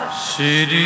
ਸ਼੍ਰੀ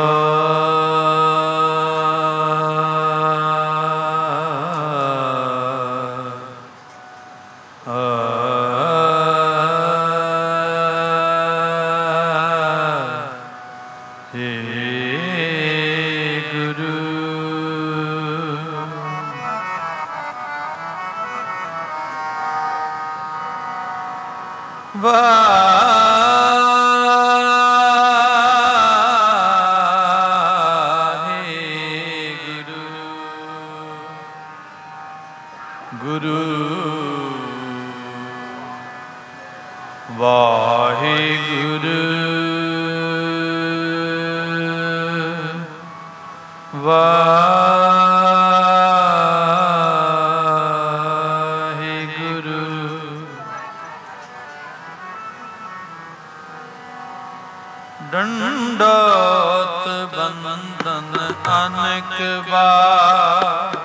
ਡੰਡੋਤ ਬੰਦਨ ਅਨੇਕ ਬਾਰ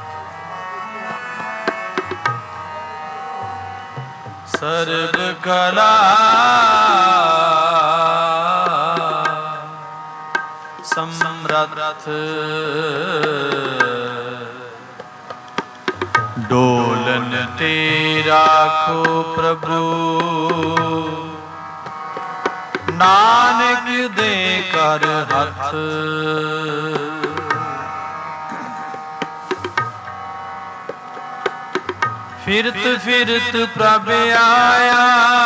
ਸਰਬ ਕਲਾ ਸਮਰੱਥ ਡੋਲਨ ਤੇ ਰਾਖੋ ਪ੍ਰਭੂ ਨਾਨਕ ਦੇ ਕਰ ਹੱਥ ਫਿਰਤ ਫਿਰਤ ਪ੍ਰਭ ਆਇਆ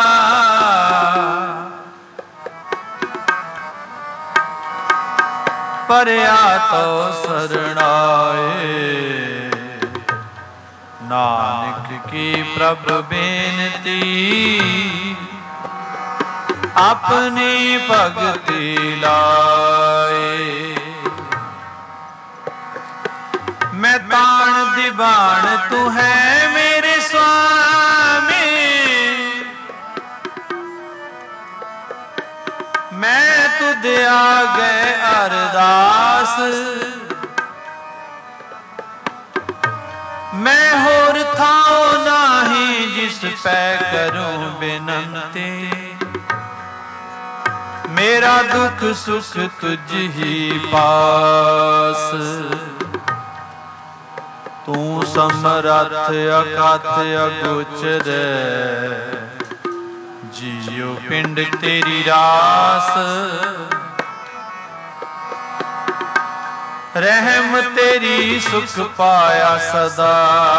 ਪਰਿਆ ਤੋ ਸਰਣਾਏ ਨਾਨਕ ਕੀ ਪ੍ਰਭ ਬੇਨਤੀ ਆਪਣੀ ਭਗਤੀ ਲਾਏ ਮੈਂ ਤਾਣ ਦੀਵਾਨ ਤੂੰ ਹੈ ਮੇਰੇ ਸੁਆਮੀ ਮੈਂ ਤੁਧ ਆਗੇ ਅਰਦਾਸ ਮੈਂ ਹੋਰ ਥਾਉ ਨਾਹੀ ਜਿਸ ਪੈ ਕਰੂੰ ਬੇਨੰਤੀ ਮੇਰਾ ਦੁੱਖ ਸੁਖ ਤੁਝ ਹੀ ਪਾਸ ਤੂੰ ਸਮਰੱਥ ਅਕਥ ਅਗੋਚਰ ਜੀਉ ਪਿੰਡ ਤੇਰੀ ਰਾਸ ਰਹਿਮ ਤੇਰੀ ਸੁਖ ਪਾਇਆ ਸਦਾ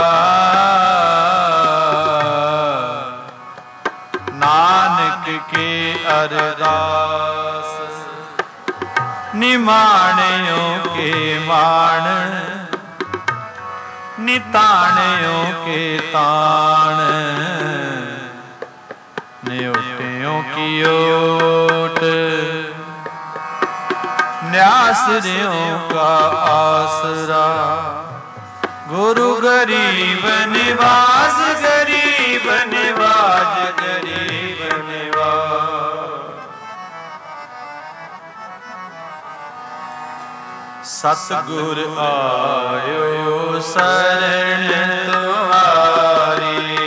ਨਾਨਕ ਕੇ ਅਰਦਾਸ ਨਿਮਾਣਿਓ ਕੇ ਮਾਣ ਨਿਤਾਣਿਓ ਕੇ ਤਾਣ ਨਿਉਟਿਓ ਕੀ ਓਟ ਨਿਆਸਰਿਓ ਕਾ ਆਸਰਾ ਗੁਰੂ ਗਰੀਬ ਨਿਵਾਸ ਗਰੀਬ ਨਿਵਾਜ ਗਰੀਬ ਨਿਵਾਜ ਸਤਿਗੁਰ ਆਇਓ ਸਰਣ ਤੁਹਾਰੀ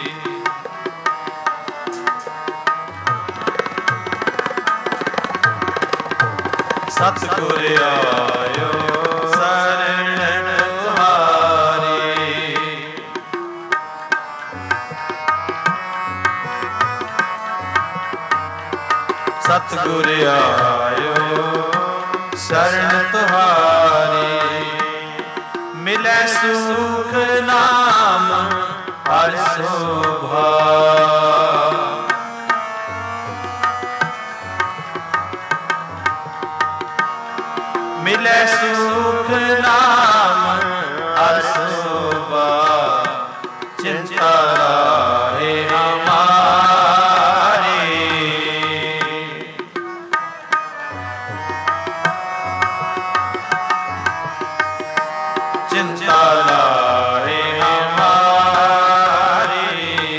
ਸਤਿਗੁਰ ਆਇਓ ਸਰਣ ਤੁਹਾਰੀ ਸਤਿਗੁਰ ਆਇਓ ਸ਼ਰਨ ਤੁਹਾਰੀ ਮਿਲੈ ਸੁਖ ਨਾਮ ਹਰਿ ਸੋਭਾ ਮਿਲੈ ਸੁਖ ਨਾਮ ਹਰਿ ਸੋਭਾ ਚਿੰਤਾ ਰਾਹੇ ਹਮਾਰੀ ਚਿੰਤਾ ਰਾਹੇ ਹਮਾਰੀ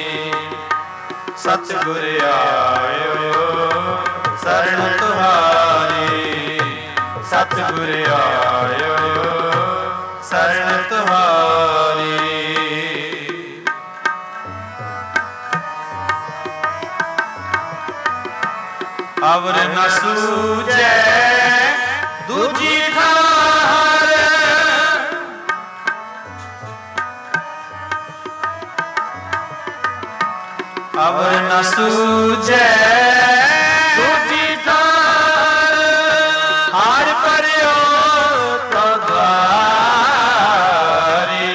ਸਤਿਗੁਰ ਆਇਓ ਸਰਣ ਤੁਹਾਰੀ ਸਤਿਗੁਰ ਆਇਓ ਸਰਣ ਤੁਹਾਰੀ ਅਵਰ ਨ ਸੂਝੈ ਦੂਜੀ ਠਾਰ। ਅਵਰ ਨ ਸੂਝੈ ਦੂਜੀ ਠਾਰ। ਹਾਰ ਪਰਿਓ ਤੋ ਦੁਆਰੇ।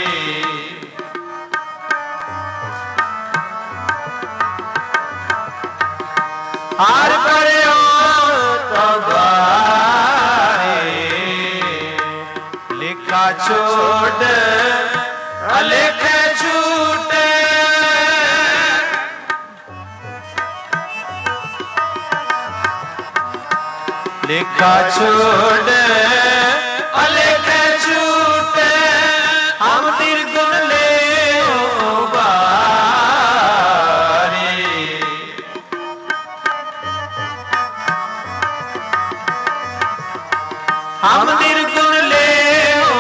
ਹਾਰ ਪਰਿਓ ਤੋ ਦੁਆਰੇ। ਲੇਖਾ ਛੋੜ ਅਲੇਖੇ ਛੂਟੇ। ਲੇਖਾ ਛੋੜ ਅਲੇਖੇ ਛੂਟੇ। ਹਮ ਨਿਰਗੁਣ ਲਿਓ ਬਾਰੇ। ਹਮ ਨਿਰਗੁਣ ਲਿਓ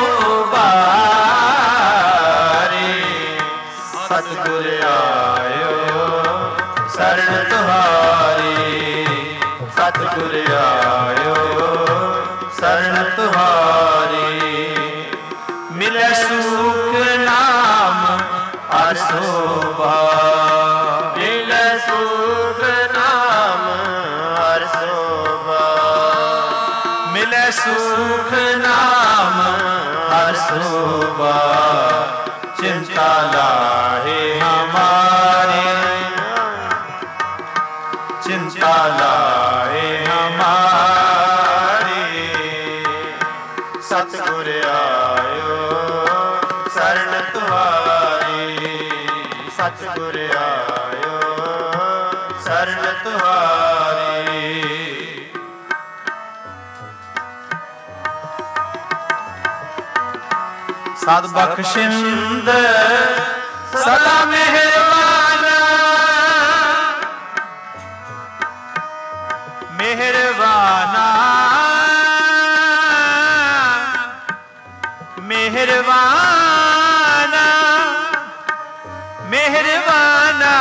ਬਾਰੇ। ਸਤਿਗੁਰ ਆਇਓ ਸਰਣ ਤੁਹਾਰੀ। ਸਤਿਗੁਰ ਆਇਓ ਸਰਣ ਤੁਹਾਰੀ। ਮਿਲੈ ਸੁਖ ਨਾਮ ਹਰਿ ਸੋਭਾ। ਮਿਲੈ ਸੁਖ ਨਾਮ ਹਰਿ ਸੋਭਾ। ਮਿਲੈ ਸੁਖ ਨਾਮ ਹਰਿ ਸੋਭਾ। ਚਿੰਤਾ ਲਾਹੇ ਹਮਾਰੇ। ਚਿੰਤਾ ਲਾਹੇ ਹਮਾਰੇ। ਸਤਿਗੁਰ ਆਇਓ ਸਰਣ ਤੁਹਾਰੀ। ਸਤਿਗੁਰ ਆਇਓ ਸਰਣ ਤੁਹਾਰੀ। ਸਤ ਬਖਸ਼ਿੰਦ ਸਦਾ ਮਿਹਰਬਾਨਾ। ਮਿਹਰਬਾਨਾ ਮਿਹਰਬਾਨਾ ਮਿਹਰਬਾਨਾ।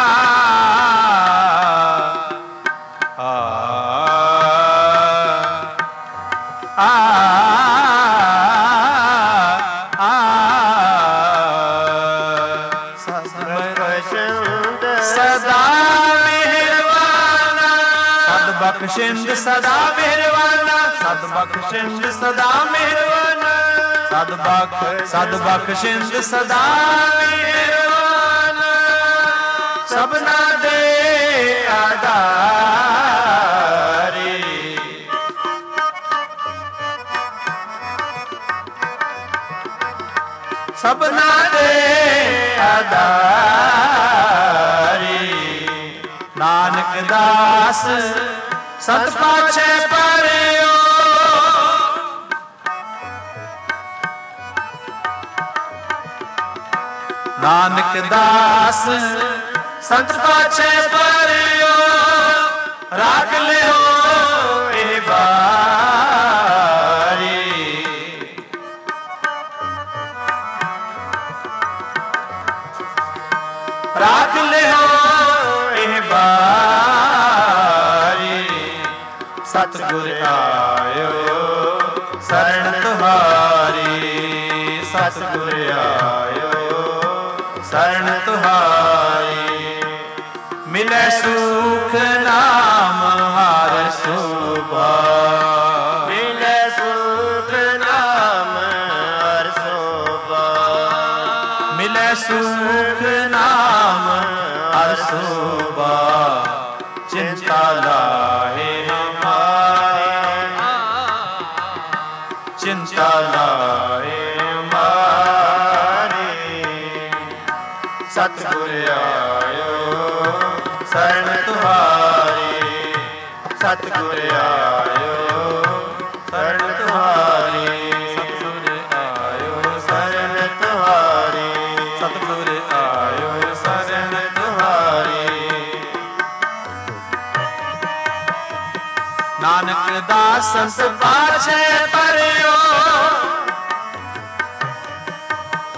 ਆ ਆ ਬਖਸ਼ਿੰਦ ਸਦਾ ਮਿਹਰਬਾਨਾ। ਸਤ ਬਖਸ਼ਿੰਦ ਸਦਾ ਮਿਹਰਬਾਨਾ। ਸਤ ਬਖਸ਼ਿੰਦ ਸਦਾ ਮਿਹਰਬਾਨਾ। ਸਭਨਾ ਦੇ ਆਧਾਰੇ। ਸਭਨਾ ਦੇ ਆਧਾਰੇ। ਨਾਨਕ ਦਾਸ ਸਤ ਪਾਛੈ ਪਰਿਓ। ਨਾਨਕ ਦਾਸ ਸਤ ਪਾਛੈ ਪਰਿਓ। ਰਾਖ ਲਿਓ ਇਹ ਬਾਰੀ। ਰਾਖ ਲਿਓ ਇਹ ਬਾਰੀ। ਸਤਿਗੁਰ ਆਇਓ ਸਰਣ ਤੁਹਾਰੀ। ਸਤਿਗੁਰ ਆਇਓ ਸਰਣ ਤੁਹਾਰੀ। ਮਿਲੈ ਸੁਖ ਨਾਮ ਹਰਿ ਸੋਭਾ। ਮਿਲੈ ਸੁਖ ਨਾਮ ਹਰਿ ਸੋਭਾ। ਮਿਲੈ ਸੁਖ ਨਾਮ ਹਰਿ ਸੋਭਾ। ਚਿੰਤਾ ਲਾਹੇ ਚਿੰਤਾ ਲਾਹੇ ਹਮਾਰੇ। ਸਤਿਗੁਰ ਆਇਓ ਸਰਣ ਤੁਹਾਰੀ। ਸਤਿਗੁਰ ਆਇਓ ਸਰਣ ਤੁਹਾਰੀ। ਸਤਿਗੁਰ ਆਇਓ ਸਰਣ ਤੁਹਾਰੀ। ਸਤਿਗੁਰ ਆਇਓ ਸਰਣ ਤੁਹਾਰੀ। ਨਾਨਕ ਦਾਸ ਸੰਤ ਪਾਛੈ ਪਰਿਓ।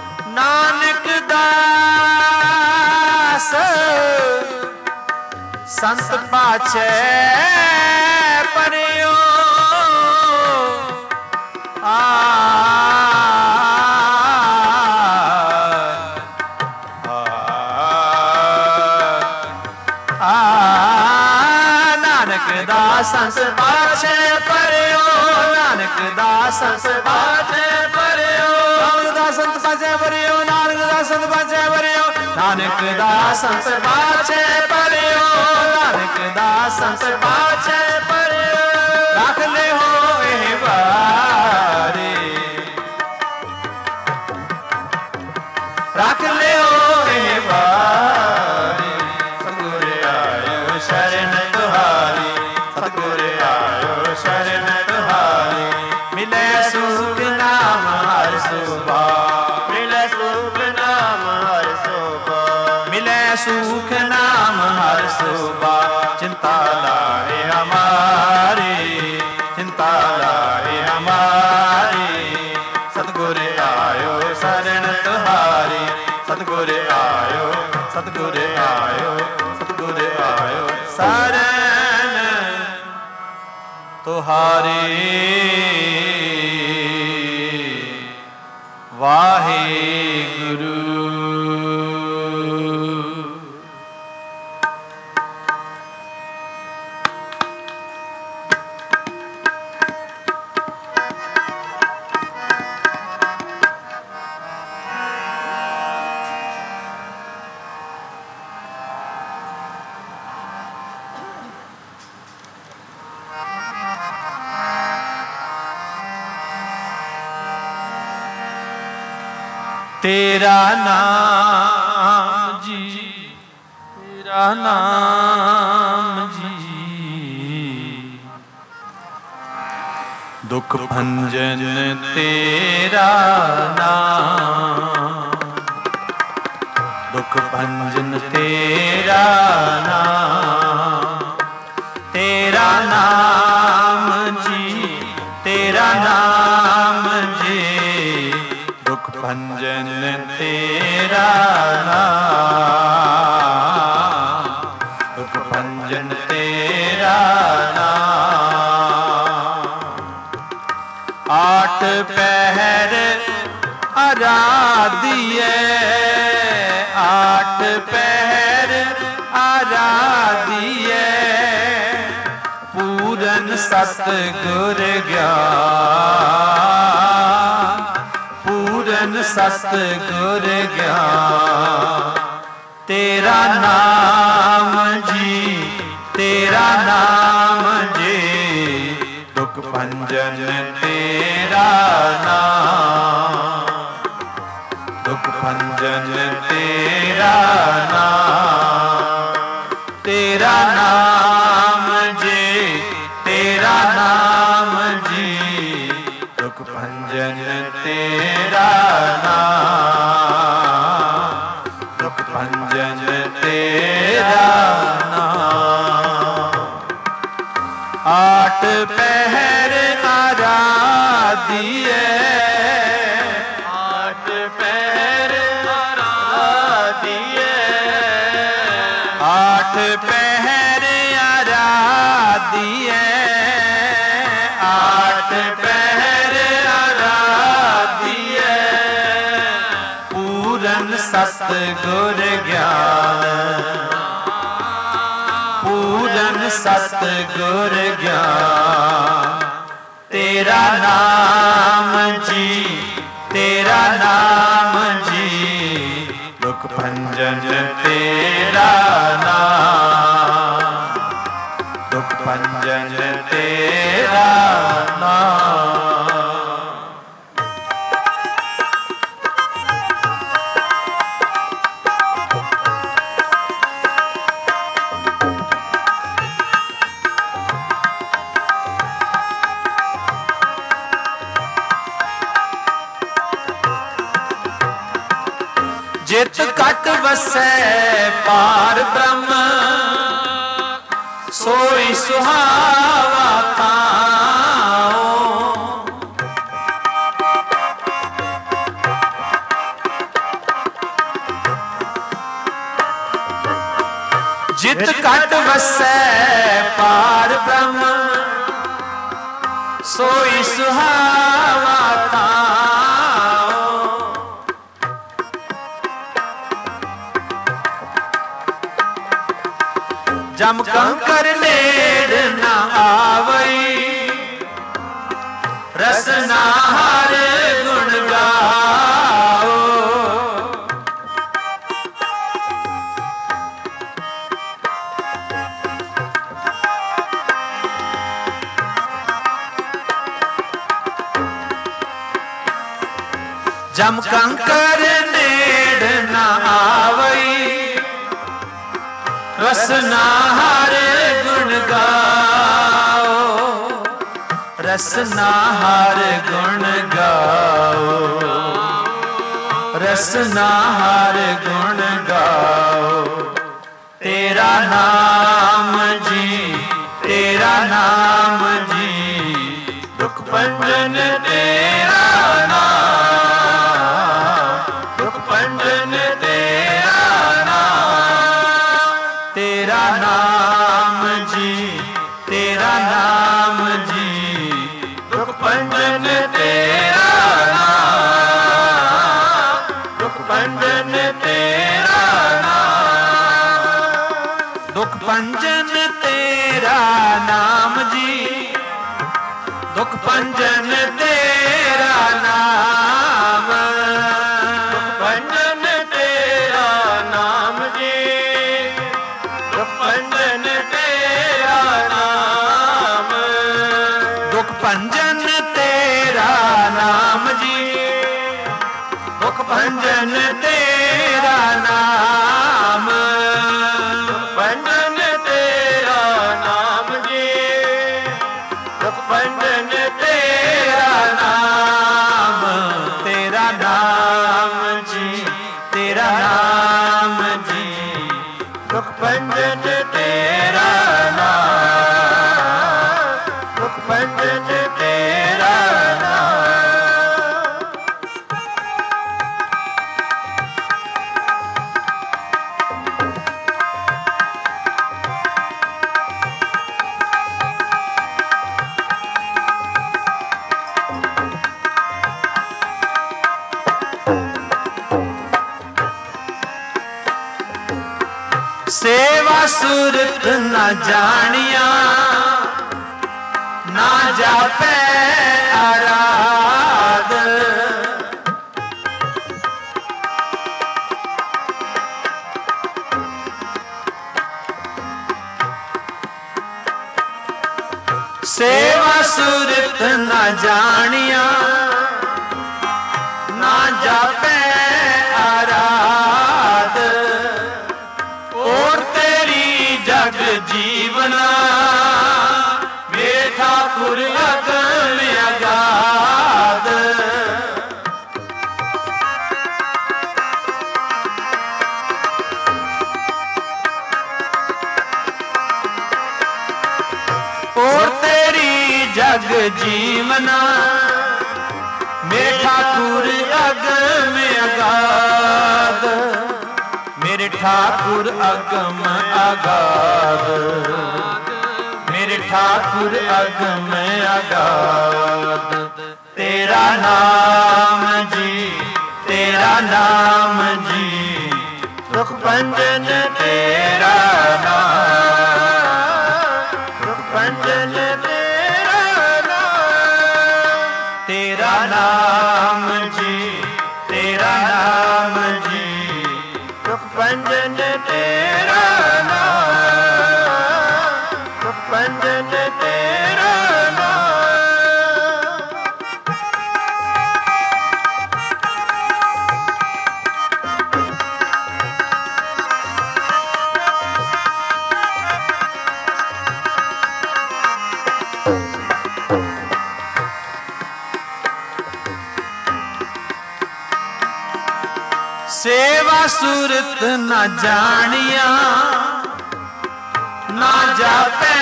ਨਾਨਕ ਦਾਸ ਸੰਤ ਪਾਛੈ ਪਰਿਓ ਨਾਨਕ ਦਾ ਸੰਤ ਪਾਛੈ ਪਰਿਓ, ਨਾਨਕ ਦਾ ਸੰਤ ਪਾਛੈ ਪਰਿਓ, ਨਾਨਕ ਦਾ ਸੰਤ ਪਾਛੈ ਪਰਿਓ, ਨਾਨਕ ਦਾ ਸੰਤ ਪਾਛੈ ਪਰਿਓ, ਨਾਨਕ ਦਾ ਸੰਤ ਪਾਛੈ ਪਰਿਓ, ਨਾਨਕ ਦਾ ਸੰਤ ਪਾਛੈ ਪਰਿਓ। ਰੱਖ ਲਿਓ ਇਹ ਵਾਰੇ, ਰੱਖ ਲਿਓ ਇਹ ਵਾਰੇ, ਸਤਿਗੁਰ ਆਇਓ ਸ਼ਰਨ ਤੁਹਾਰੀ, ਸਤਿਗੁਰ ਆਇਓ ਸ਼ਰਨ ਤੁਹਾਰੀ। ਮਿਲੇ ਸੁਖ ਨਾਮ ਹਰਿ ਸੁਭਾ, ਮਿਲੇ ਸੁਖ ਨਾਮ ਹਰਿ ਸੁਭਾ, ਮਿਲੇ ਸੁਖ ਨਾਮ ਹਰਿ ਸੁਭਾ। चिंता लाए हमारी, चिंता लाए हमारी, सतगुर आयो शरण तुहारी, सतगुर आयो, सतगुर आयो, सतगुर आयो शरण तुहारी। वाहिगुरु। तेरा नाम जी, तेरा नाम जी, दुख भंजन तेरा नाम, दुख भंजन तेरा नाम, तेरा नाम जी, तेरा नाम जी, दुख भंजन तेरा नाम, दुख भंजन तेरा नाम। आठ पहर आराधिए, आठ पहर आराधिए, पूरन सतगुर ज्ञान, पूरन सतगुर ज्ञान। तेरा नाम जी, तेरा नाम जी, दुख भंजन तेरा नाम, दुख भंजन तेरा नाम। तेरा नाम जी, तेरा नाम जी, दुख भंजन तेरा नाम, दुख भंजन तेरा नाम। आठ पहर आराधिए, आठ पहर आराधिए, आठ पहर आराधिए, आठ पहर आराधिए, पूरन सतगुर ज्ञान, पूरन सतगुर ज्ञान। तेरा नाम जी, तेरा नाम जी, दुख भंजन तेरा नाम, दुख भंजन तेरा नाम। जित कट वसै पार ब्रह्म, सोई सुहावा थाओ। जित चित कट वसै पार ब्रह्म सोई सुहावा ताओ। जम कंकर नेड़ न आवई रसना हर गुण गाओ। जम कंकर नेड़ न आवई रसना हर गुण गाओ। रसना हर गुण गाओ। रसना हर गुण गाओ। तेरा नाम जी तेरा नाम जी दुख भंजन तेरा नाम। दुख भंजन तेरा नाम। तेरा नाम जी तेरा नाम जी दुख भंजन तेरा नाम। दुख भंजन तेरा नाम। दुख भंजन तेरा नाम जी दुख भंजन तेरा नाम। दुख भंजन तेरा नाम जी दुख भंजन तेरा नाम। दुख भंजन तेरा नाम जी दुख भंजन तेरा नाम। भंजन तेरा नाम जी दुख भंजन तेरा नाम। तेरा नाम जी तेरा नाम जी दुख भंजन तेरा नाम। दुख भंजन तेरा नाम। सेवा सूरत न जानिया ना जापै आराध। सेवा सूरत न जानिया ना जापै आराध। और तेरी जग जीवना मेरे ठाकुर अगम अगाध। और तेरी जग जीवना मेरे ठाकुर अगम अगाध। मेरे ठाकुर अगम अगाध। मेरे ठाकुर अगम अगाध। तेरा नाम जी तेरा नाम जी दुख भंजन तेरा नाम। दुख भंजन तेरा नाम। तेरा नाम जी तेरा नाम जी दुख भंजन तेरा नाम। दुख भंजन तेरा नाम। सेवा सूरत न जानिया ना जापै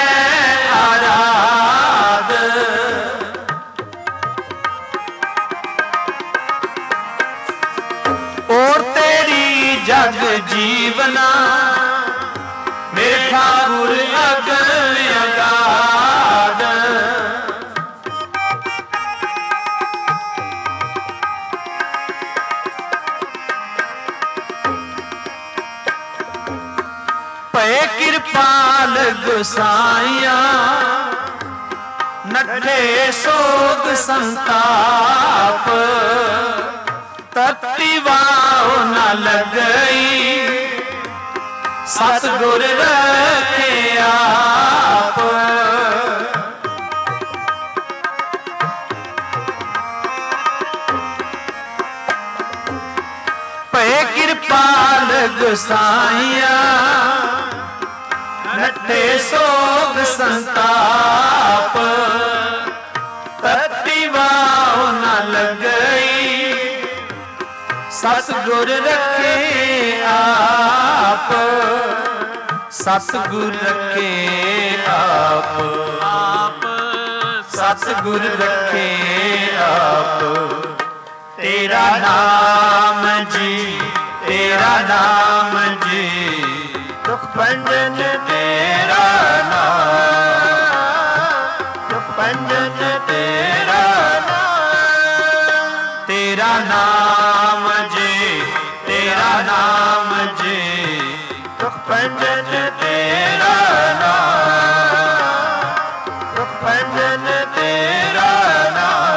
आराध। और तेरी जग जीवना मेरे गुसाइया नठे सोग संताप तत्ती वाव न लगई सतगुर रखे आप पे कृपाल गुसाइया नठे सोग संताप तत्ती वाव न लगई सतगुर रखे आप सतगुर रखे आप सतगुर रखे आप तेरा नाम जी तेरा नाम जी दुख भंजन तेरा नाम दुख भंजन तेरा नाम तेरा नाम जी तेरा नाम जी दुख भंजन तेरा नाम दुख भंजन तेरा नाम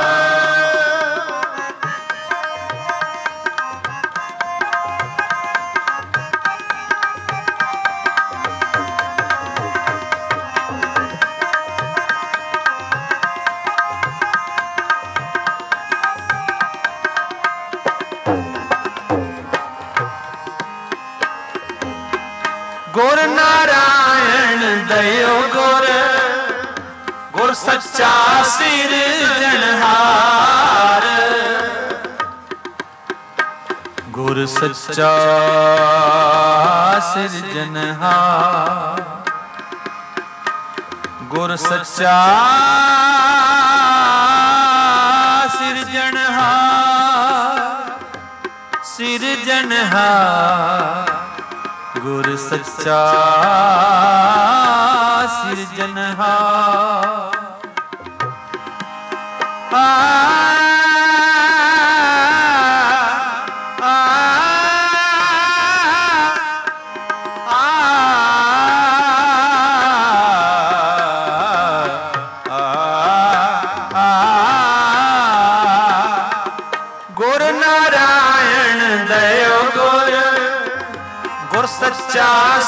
गुर नारायण दयो गुर गुर सच्चा सिरजनहार गुर सच्चा सिरजनहार गुर सच्चा सिरजनहार सिरजनहार गुर सच्चा सिरजनहार गुर नारायण दयो गुर गुर सच्चा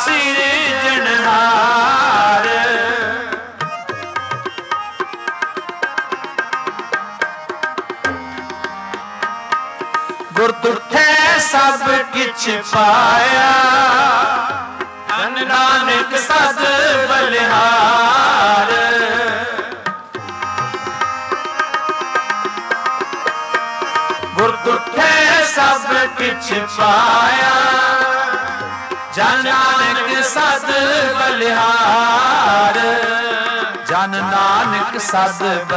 सिरजनहार गुर तुठे सब किछ पाया धन नानक सद बलिहार गुर तुठे सब किछ पाया जन नानक सद बलिहार जन नानक सद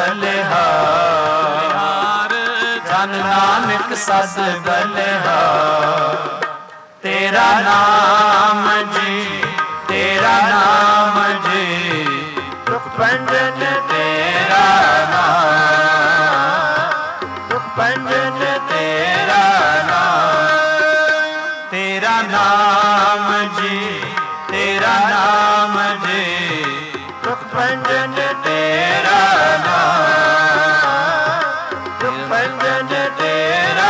बलिहार जन नानक सद बलिहार तेरा नाम जी तेरा नाम जी दुख भंजन तेरा नाम दुख भंजन तेरा नाम तेरा नाम जी तेरा नाम जी दुख भंजन तेरा नाम दुख भंजन तेरा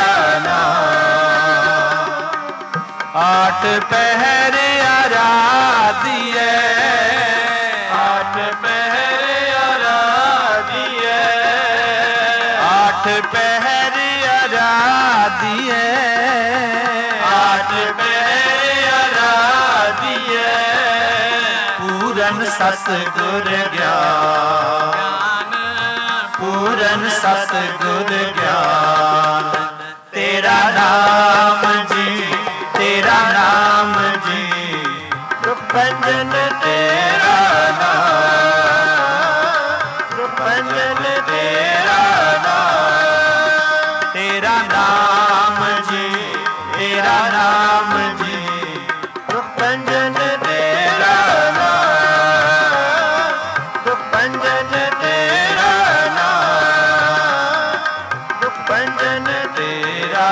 नाम आठ पहर आराधिए आठ पहर आराधिए आठ पहर आराधिए आठ पहर आराधिए पूरन सतगुर ज्ञान पूरन सतगुर ज्ञान तेरा नाम जी तेरा नाम जी दुख भंजन तेरा नाम दुख भंजन तेरा नाम तेरा नाम जी तेरा नाम जी दुख भंजन तेरा नाम दुख भंजन तेरा नाम दुख भंजन तेरा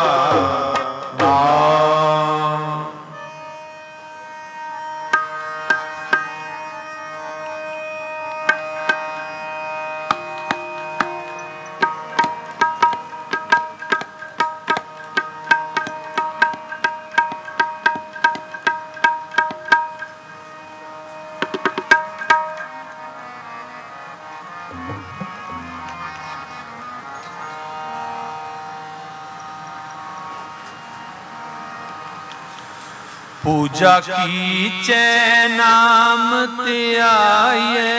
नाम पूजा कीचे नाम त्याये,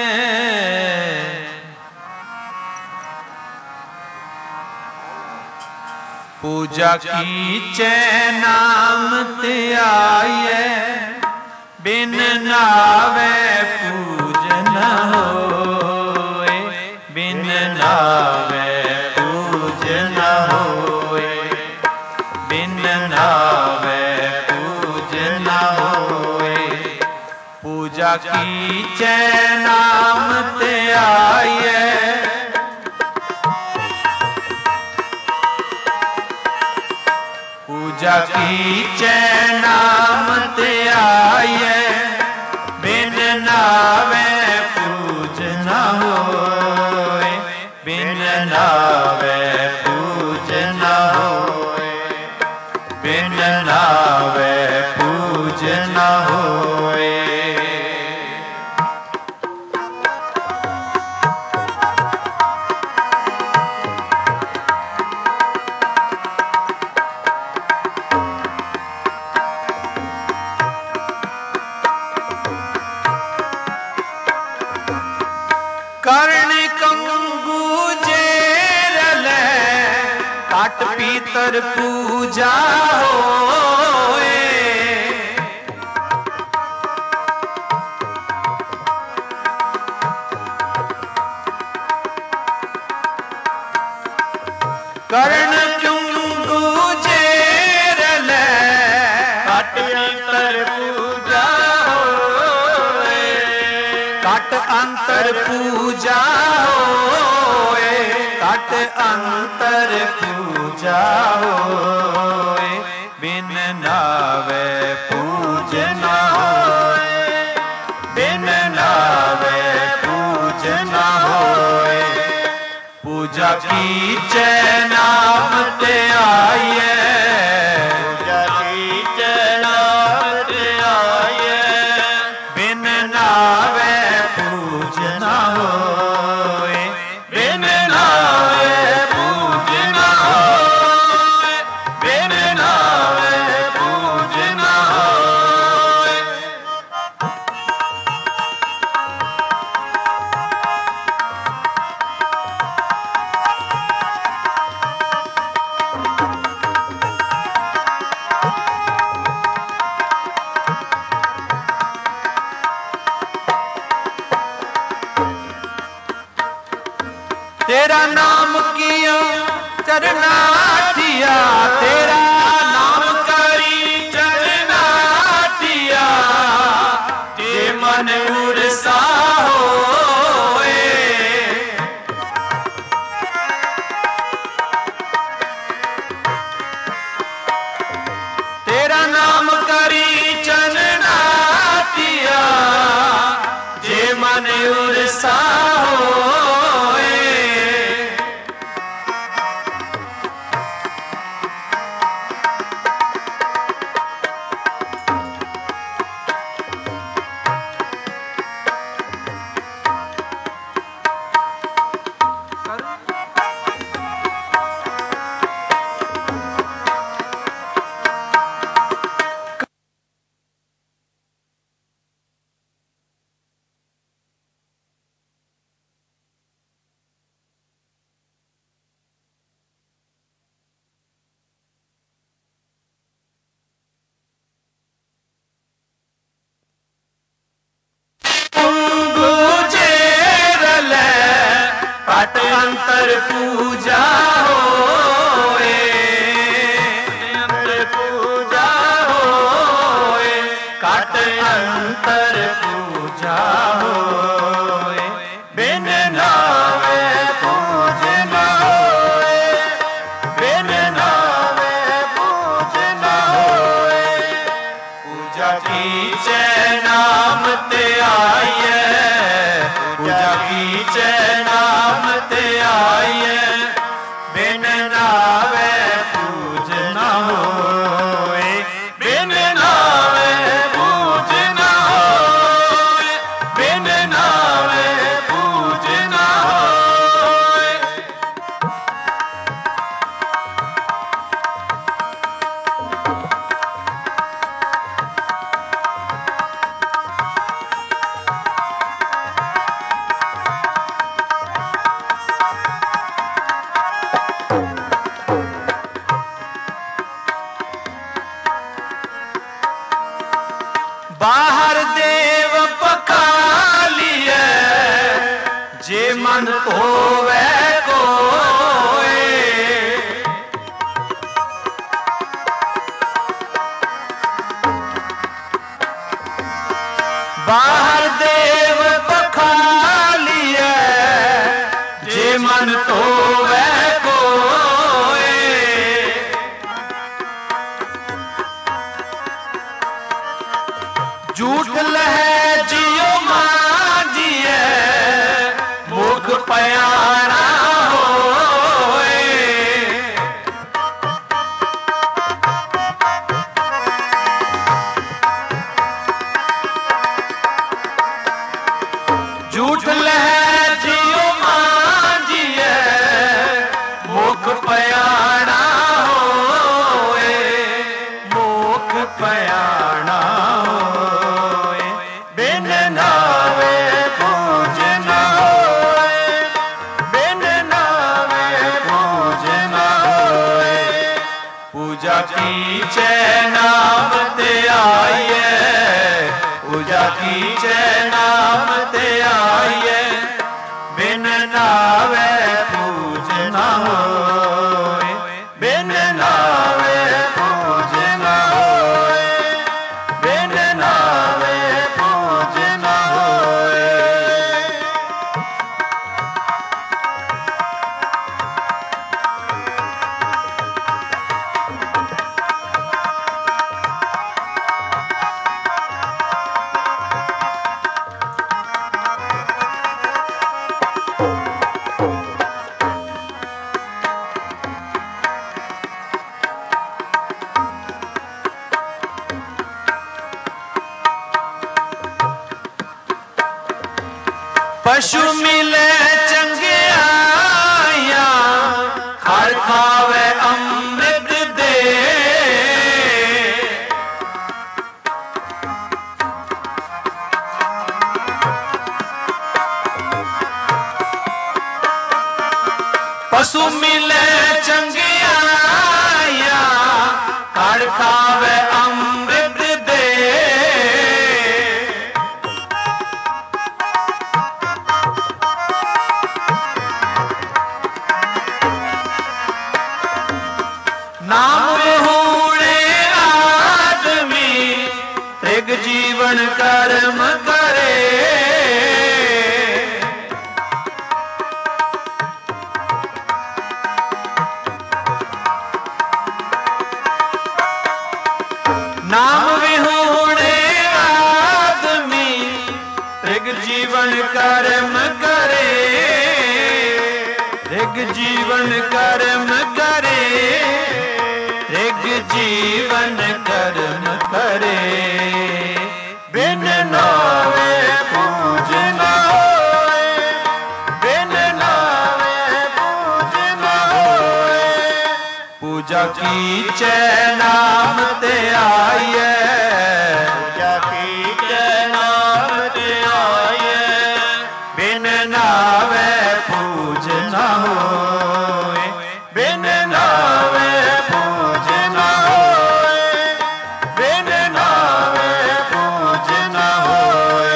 पूजा कीचे नाम त्याये, बिन नावे पूजन होए, बिन नावे पूजन होए, बिन नावे पूजा कीचे नाम त्याये, पूजा कीचे नाम त्याये, बिन नावे पूजना होए, बिन नावे पूजना होए, बिन नावे पूजना होए। कर्ण कंगू जेरल काट पीतर पूजा होए, कर्ण कंगू जेरल काट पीतर पूजा होए, काट अंतर पूजा होए, काट अंतर पूजा होए, बिन नावे पूजना होए, बिन नावे पूजना होए। पूजा कीचे नाम त्याये, पूजा कीचे नाम त्याये, बिन नावे पूजना होए, बिन नावे पूजना होए, बिन नावे पूजना होए। तेरा नाम किया चरना दिया, तेरा नाम करी चरना दिया, जे मन उड़सा होए, तेरा नाम करी चरना दिया, जे मन उड़सा होए। काट अंतर पूजा होए, अंतर पूजा होए, काट अंतर पूजा होए, बिन नावे पूजना होए, बिन नावे पूजना होए। पूजा कीचे नाम त्याये, पूजा कीचे नाम त्याये, बिन नावे पूजना होए, बिन नावे पूजना होए, बिन नावे पूजना होए। मन होवे कोई। बाहर देव पखालिए जे मन होवे कोई। झूठ लहे जियो माजिए मुख प्यारा होए। झूठ लहे जियो माजिए मुख प्यारा होए। मुख प्यारा कीचे नाम ते आइए। पूजा कीचे नाम ते आइए। बिन नावे पूजना होए। बिन नावे पूजना होए। बिन नावे पूजना होए। पशु मिले चंगियाया हर खावे अमृत दे। पशु मिले चंगियाया हर खावे अमृत दे। नाम विहूणे आदमी त्रिग जीवन कर्म करे। नाम विहूणे आदमी त्रिग जीवन कर्म करे। त्रिग जीवन कर्म करे। त्रिग जीवन कर्म करे। बिन नावे पूजना होए। बिन नावे पूजना होए। पूजा कीचे नाम ते आइए। पूजा कीचे नाम ते आइए। बिन नावे पूजना होए। बिन नावे पूजना होए। बिन नावे पूजना होए।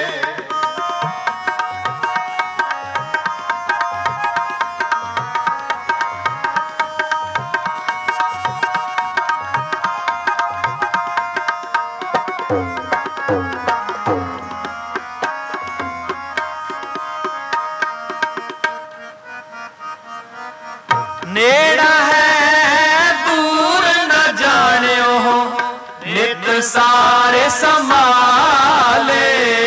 नेड़ा है दूर न जानियो नित सारे संभाले।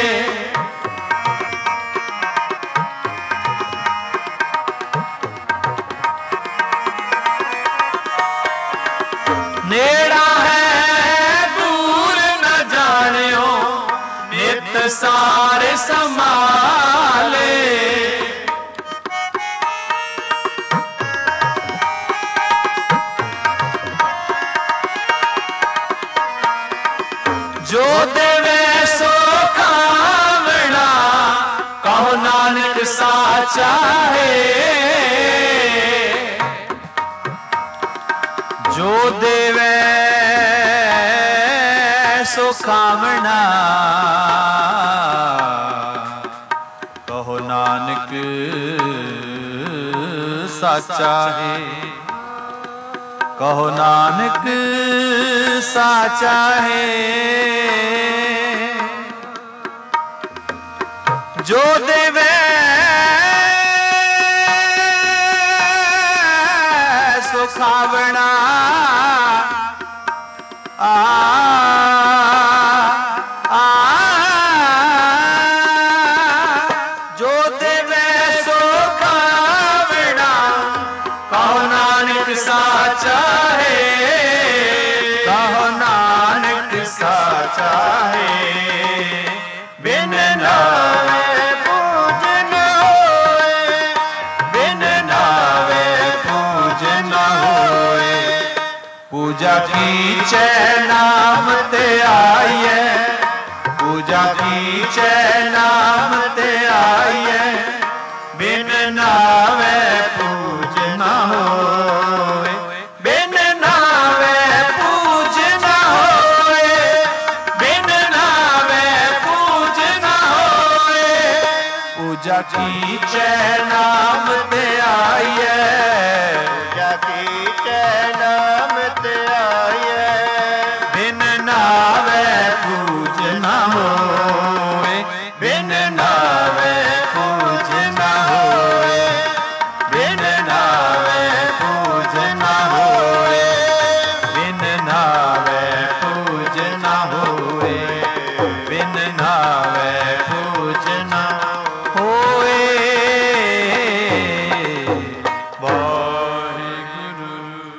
नेड़ा है दूर न जानियो नित सारे संभाले। जो देवे सो खावना कहो नानक साचा है। जो देवे सो खावना कहो नानक नानक साचा है। कहो नानक साचा है। जो देवे सो खावना जो देवे सो खावना। कहो नानक साचा है। कहो नानक साचा है। बिन नावे पूज न होए। बिन नावे पूज न होए। पूजा कीचे नाम ते आइए। पूजा कीचे नाम ते आइए। बिन नावे पूज न होए। बिन नावे पूज न होए। बिन नावे पूज न होए। पूजा कीचे नाम ते आइए। पूजा कीचे नाम ते आइए। बिन नावे पूज न होए। बिन नावे पूज न होए। बिन नावे पूज न होए। बिन नावे पूज न होए। बिन नावे पूज न होए। वाहिगुरु।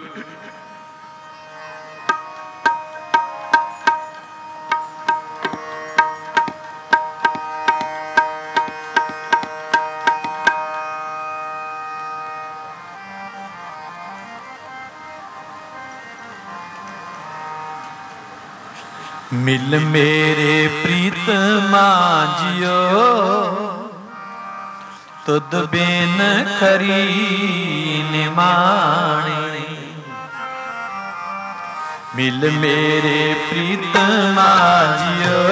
मिल मेरे प्रीतमा जियो। तुद बिन खरी निमाणी। मिल मेरे प्रीतमा जियो।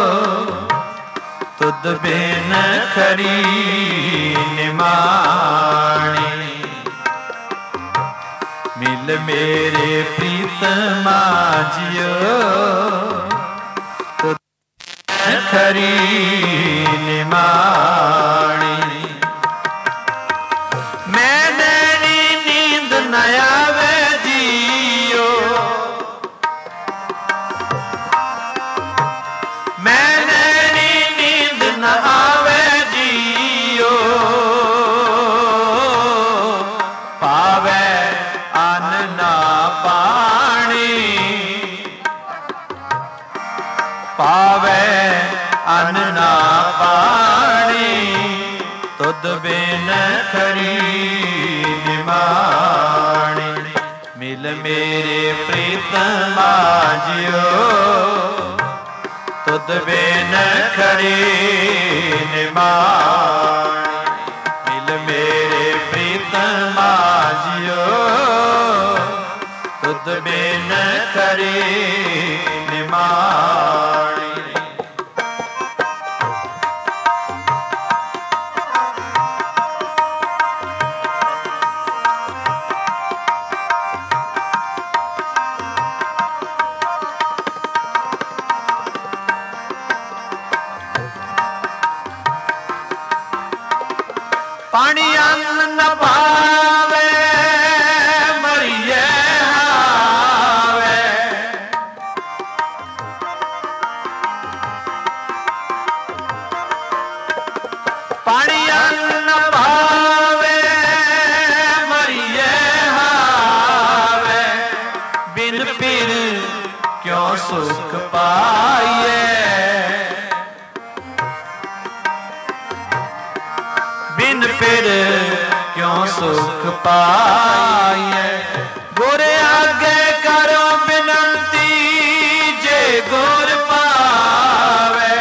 तुद बिन खरी निमाणी। मिल मेरे प्रीतमा जियो। तुद बिन खरी निमाणी। मैं नैनी नींद न आवे जियो। मैं नैनी नींद न आवे जियो। पावे अन्न ना पानी। पावे अन्न ना पानी। तुद बिन खरी निमाणी। मिल मेरे प्रीतमा जियो। तुद बिन खरी निमाणी। मिल मेरे प्रीतमा जियो। तुद बिन खरी निमाणी। पानी अन्न न पावे मरिए हावे। पानी अन्न न पावे मरिए हावे। बिन पीर क्यों सुख पाइए। बिन पिर क्यों सुख पाइए। गोरे आगे करो बिनती जे गुर पावे।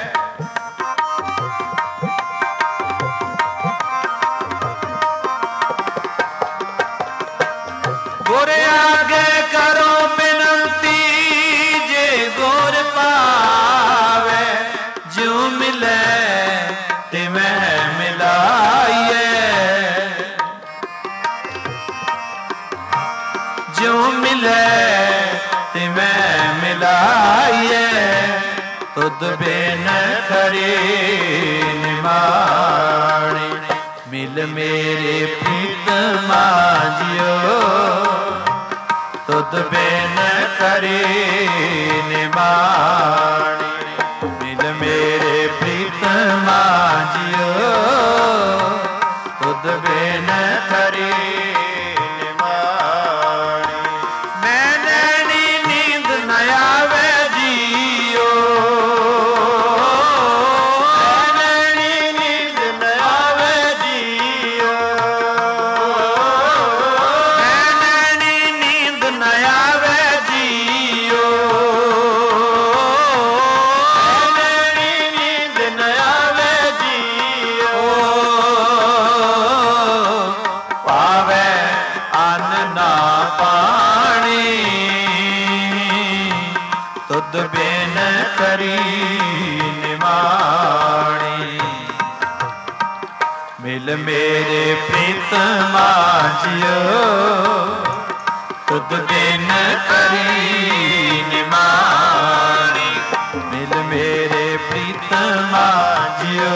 गोरे आगे करो बिनती जे गुर पावे। जो मिले तिमें मिला मिले तिमै मिलाइए तुद बिन खरी निमाणी मिल मेरे प्रीतमा जियो तुद बिन खरी निमाणी मिल मेरे प्रीतमा जियो तुद बिन खरी तुद बिन करी निमाणी मिल मेरे प्रीतमा जियो तुद बिन करी निमाणी मिल मेरे प्रीतमा जियो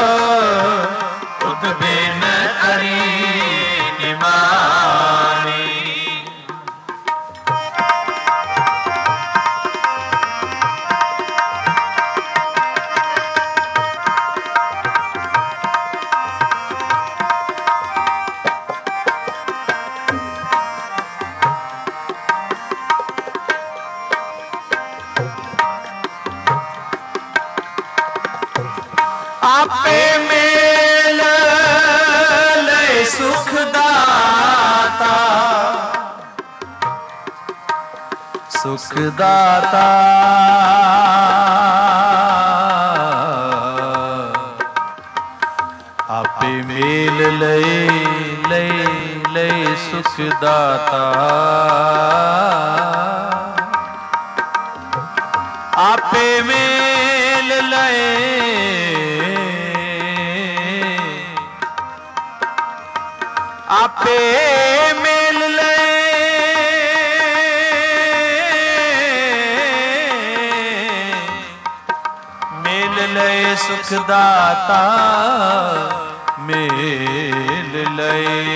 तुद बिन करी निमाणी आपे मेल ले सुख दाता सुख दाता आपे मेल ले सुख दाता आपे मेल ले आपे मेल ले सुख दाता मेल ले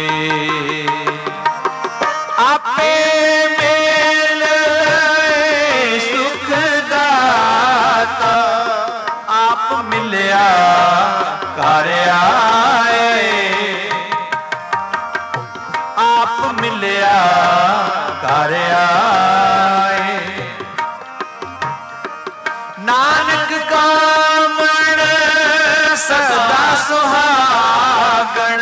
आपे मेल ले सुख दाता आप मिलिया घर आए आप मिलिया घर आए नानक कामण सदा सुहागण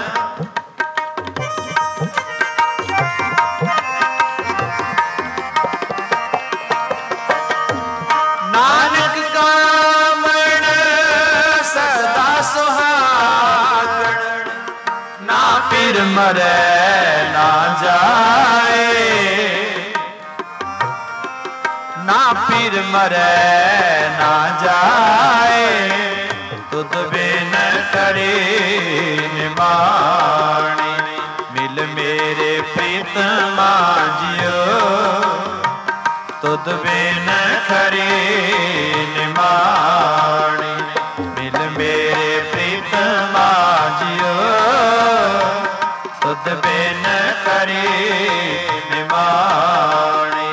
नानक कामण सदा सुहागण ना फिर मरे ना जाए ना फिर मरे ना जाए तुद बिन करे निमाणी मिल मेरे प्रीतमा जियो तुद बिन करे निमाणी मिल मेरे प्रीतमा जियो तुद बिन करे निमाणी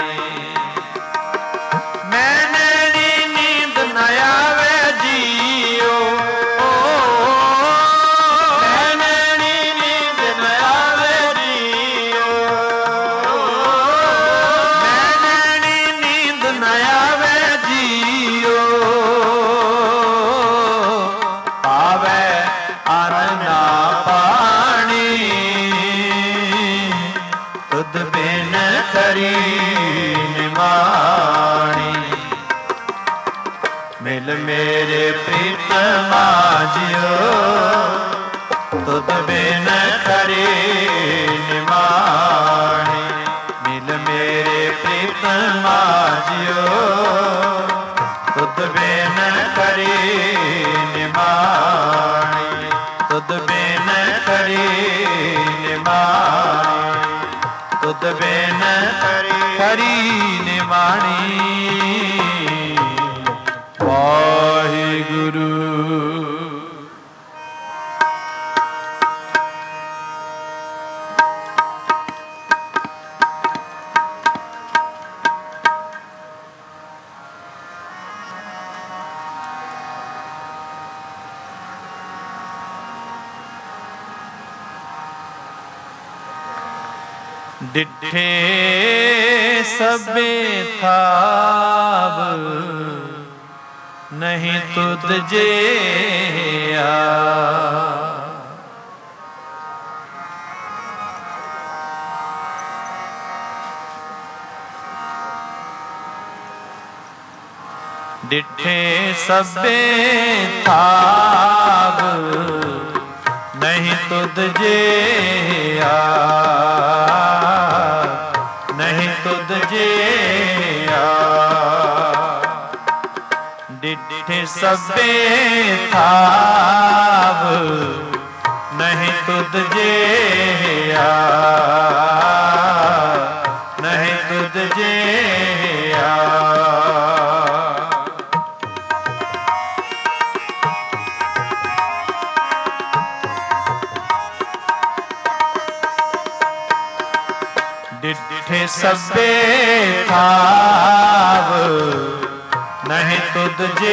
मिल मेरे प्रीतमा जियो तुद बिन करे निमाणी मिल मेरे प्रीतमा जियो तुद बिन करे निमाणी तुद बिन करे निमाणी तुद बिन करे हरि निमाणी वाहिगुरु। डिठे सबे थाव नहीं तुद जे डिठे सबे थाव नहीं तुद जे नहीं तुद जे डिठे सबे थाव नहीं तुद जे नहीं तुद जे डिठे सबे थाव नहीं तुद जे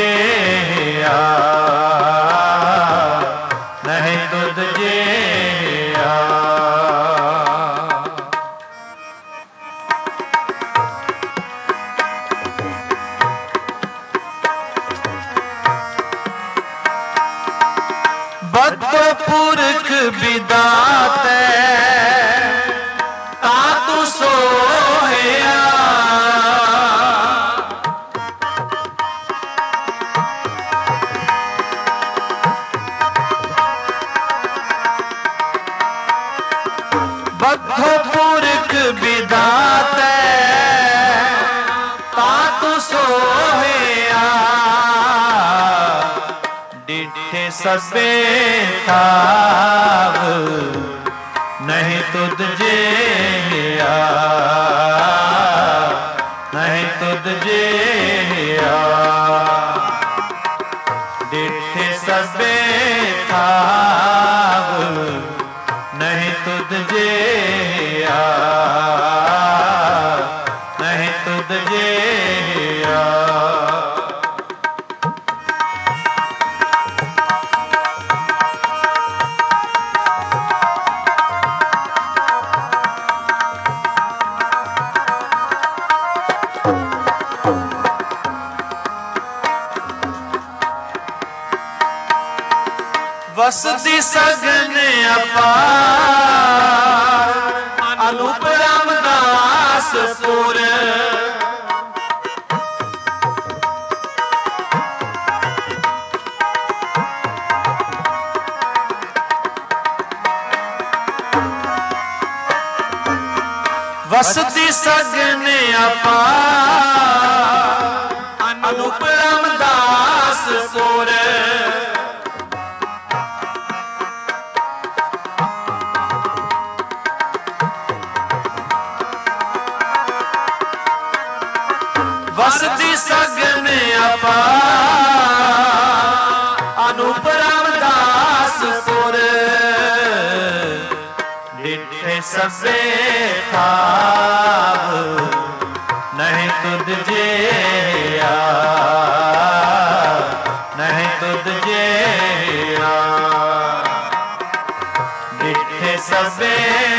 नहीं तुद जे बद्ध पुरख विदाते सोया बद्ध पुरख विदाते तातु सोया डिठे सबे थाव नहीं तुद जे नहीं तुद जे डिठे सबे थाव नहीं तुद जे नहीं तुद जे वसदी सगन अपार अनूप रामदास पुर वसदी सगन अपार अनूप रामदास पुर वसदी सगन अपार अनूप रामदास पुर डिठे सबे थाव नहीं तुद जे नहीं तुद जे डिठे सबे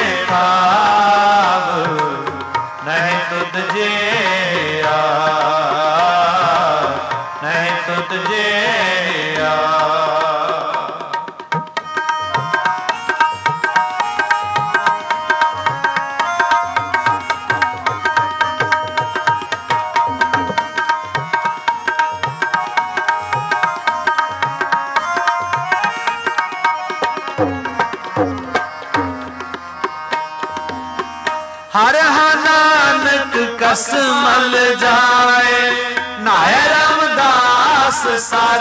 थाव नहीं तुद जे नहीं तुद जे हर नानक कस मल जाए नाय रामदास सर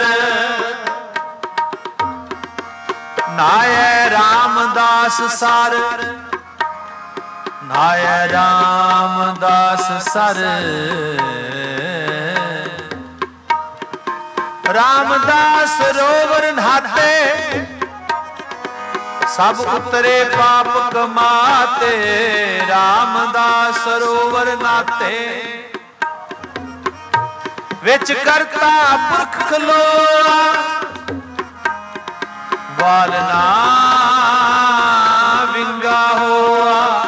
नाय रामदास सर ਨਾਇ ਰਾਮਦਾਸ ਸਰ ਰਾਮਦਾਸ ਸਰੋਵਰ ਨਹਾਤੇ ਸਭ ਉਤਰੇ ਪਾਪ ਕਮਾਤੇ ਰਾਮਦਾਸ ਸਰੋਵਰ ਨਾਤੇ ਵਿੱਚ ਕਰਤਾ ਪੁਰਖ ਖਲੋਆ ਬਾਲਨਾ ਵਿੰਗਾ ਹੋਆ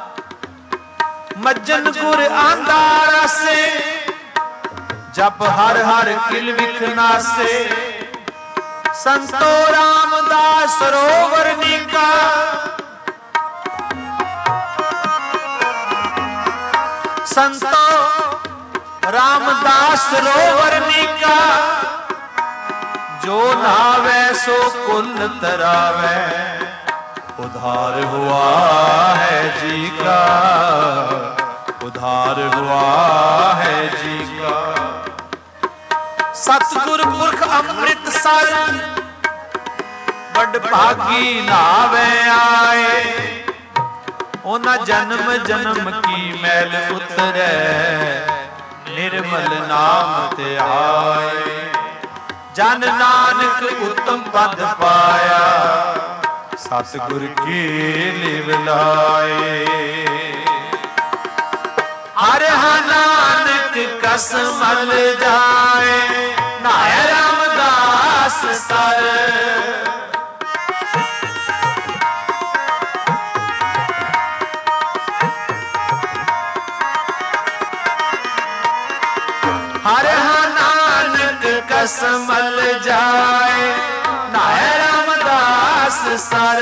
ਮੱਜਨ ਗੁਰ ਆਂਦਾ ਰਸੇ ਜਪ ਹਰ ਹਰ ਕਿਲ ਵਿਖ ਨਾਸੇ ਸੰਤੋ ਰਾਮਦਾਸ ਸਰੋਵਰ ਨੀਕਾ ਸੰਤੋ ਰਾਮਦਾਸ ਸਰੋਵਰ ਨੀਕਾ ਜੋ ਨਾਵੇ ਸੋ ਕੁਲ ਤਰਾਵੇ ਉਧਾਰ ਹੁਆ ਹੈ ਜੀ ਕਾ ਉਧਾਰ ਹੁਆ ਹੈ ਜੀ ਕਾ ਸਤਿਗੁਰ ਪੁਰਖ ਅੰਮ੍ਰਿਤਸਰ ਵੱਡ ਭਾਗੀ ਨਾਵੇ ਆਏ ਉਹਨਾਂ ਜਨਮ ਜਨਮ ਕੀ ਮੈਲ ਉਤਰੈ ਨਿਰਮਲ ਨਾਮ ਤੇ ਆਏ ਜਨ ਨਾਨਕ ਉਤਮ ਪਦ ਪਾਇਆ ਸਤਿਗੁਰ ਕੀ ਲਿਵ ਲਾਏ ਹਰਿ ਨਾਨਕ ਕਸਮਲ ਜਾਏ ਨਾਇ ਰਾਮਦਾਸ ਸਰ ਹਰਿ ਨਾਨਕ ਕਸਮਲ ਜਾਏ ਨਾਇ ਰਾਮਦਾਸ ਸਰ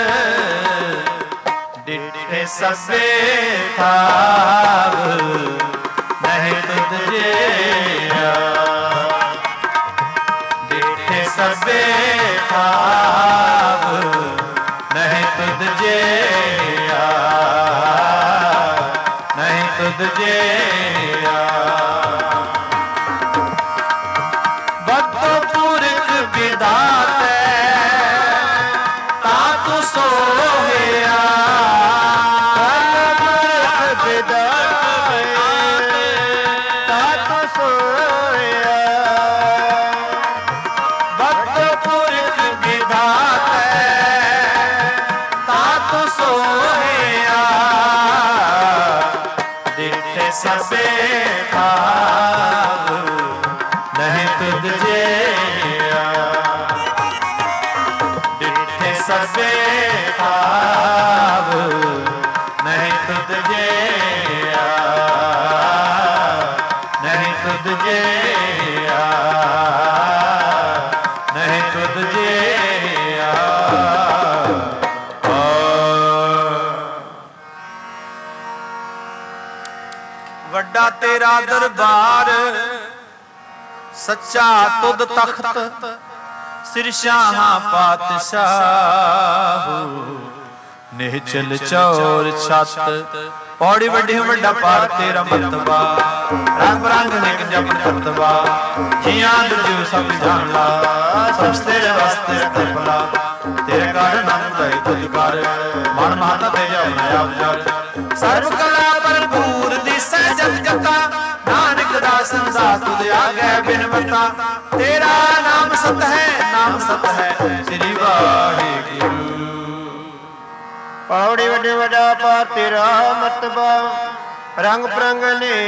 ਡਿਠੇ ਸਭੇ ਥਾਵ ਨਹੀਂ ਤੁਧ ਜਿਆ ਡਿਠੇ ਸਭੇ ਥਾਵ ਨਹੀਂ ਤੁਧ ਜਿਆ ਨਹੀਂ ਤੁਧ ਜਿਆ ਬਦੋ ਪੁਰਖ ਵਿਦਾਤੇ ਤਾ ਤੂੰ ਸੋਹਿਆ ਸਭੇ ਭਾਵ ਨਹੀਂ ਤੁਧ ਜਿਆ ਡਿਠੇ ਸਭੇ ਭਾਵ ਨਹੀਂ ਤੁਧ ਜਿਆ ਨਹੀਂ ਤੁਧ ਜਿਆ ਨਹੀਂ ਤੁਧ ਜਿਆ ਵੱਡਾ ਤੇਰਾ ਦਰਬਾਰ ਸੱਚਾ ਤੁਧ ਤਖਤ ਸਿਰ ਸ਼ਾਹਾਂ ਪਾਤਸ਼ਾਹ ਨਿਹਚਲ ਚੌਰ ਛੱਤ ਪੌੜੀ ਵੱਡੀ ਵੱਡਾ ਪਾਰ ਤੇਰਾ ਮਰਤਬਾ ਰੰਗ ਰੰਗ ਨਿਕ ਜਪਨ ਕਰਤਬਾ ਜੀਆਂ ਦੁਜੂ ਸਭ ਜਾਣ ਲਾ ਸਭ ਤੇਰੇ ਵਾਸਤੇ ਕਰਪਲਾ ਤੇਰੇ ਘਰ ਨਾਮ ਦੇ ਤੁਝ ਕਰ ਮਨ ਮਾਤਾ ਤੇ ਜਾਉ ਆਪ ਜਰ ਸਰਬ ਕਲਾ ਭਰਪੂਰ ਦਿਸੈ ਜਤ ਜਤਾ ਨਾਨਕ ਦਾਸ ਸੰਸਾਰ ਤੁਧ ਆਗੈ ਬਿਨ ਮਤਾ ਤੇਰਾ ਨਾਮ ਸਤ ਹੈ ਸ੍ਰੀ ਵਾਹਿਗੁਰੂ ਪੌੜੀ ਵੱਡੇ ਵੱਡਾ ਪਾਰ ਤੇਰਾ ਮਰਤਬਾ ਰੰਗ ਪ੍ਰੰਗ ਨੇਕ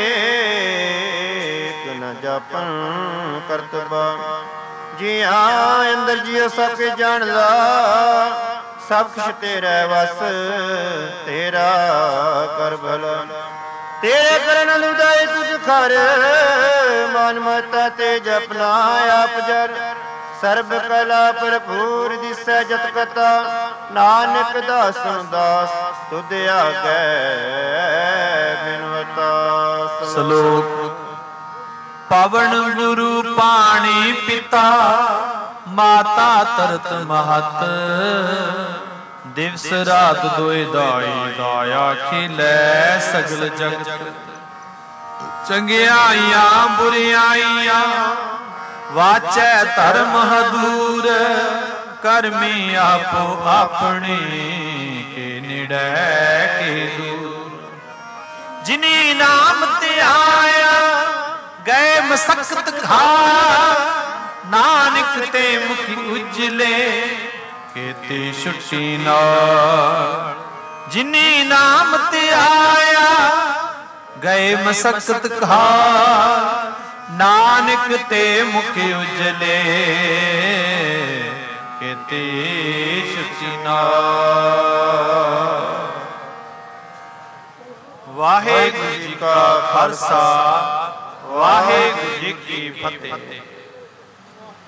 ਨ ਜਾਪਨ ਕਰਤਬਾ ਜੀਆਂ ਅੰਦਰ ਜੀਉ ਸਭ ਕੇ ਜਾਣ ਲਾ ਸਭ ਕੁਛ ਤੇਰਾ ਵਸ ਤੇਰਾ ਕਰ ਭਲਾ ਤੇਰੇ ਕਰਨ ਲੁਦਾਈ ਤੁਝ ਖਰ ਮਨ ਮਤਾ ਤੇ ਜਪਨਾ ਆਪ ਜਰ ਸਰਬ ਕਲਾ ਭਰਪੂਰ ਦਿਸੈ ਜਤ ਕਤਾ ਨਾਨਕ ਦਾਸਨ ਦਾਸ ਤੁਧ ਆਗੈ ਬਿਨਵਤਾ ਸ਼ਲੋਕ ਪਵਨ ਗੁਰੂ ਪਾਣੀ ਪਿਤਾ ਮਾਤਾ ਤਰਤ ਮਹਤ ਦਿਵਸ ਰਾਤ ਦੋਇ ਦਾਈ ਦਾਇਆ ਖਿਲੈ ਸਗਲ ਜਗਤ ਚੰਗਿਆਈਆਂ ਬੁਰਿਆਈਆਂ ਵਾਚੈ ਧਰਮ ਹਦੂਰ ਕਰਮੀ ਆਪੋ ਆਪਣੀ ਕੇ ਨਿੜੈ ਕੇ ਦੂਰ ਜਿਨੀ ਨਾਮ ਧਿਆਇਆ ਗਏ ਮਸਕਤ ਘਾ ਨਾਨਕ ਤੇ ਮੁਖੀ ਉਜਲੇ ਕੀਤੀ ਛੁੱਟੀ ਨਾਲ ਜਿਨੀ ਨਾਮ ਧਿਆਇਆ ਗਏ ਮਸਕਤ ਘਾ ਨਾਨਕ ਤੇ ਮੁਖੀ ਉਜਲੇ ਕੀਤੀ ਛੁੱਟੀ ਨਾਲ। ਵਾਹਿਗੁਰੂ ਜੀ ਕਾ ਖਾਲਸਾ ਵਾਹਿਗੁਰੂ ਜੀ ਕੀ ਫਤਿਹ।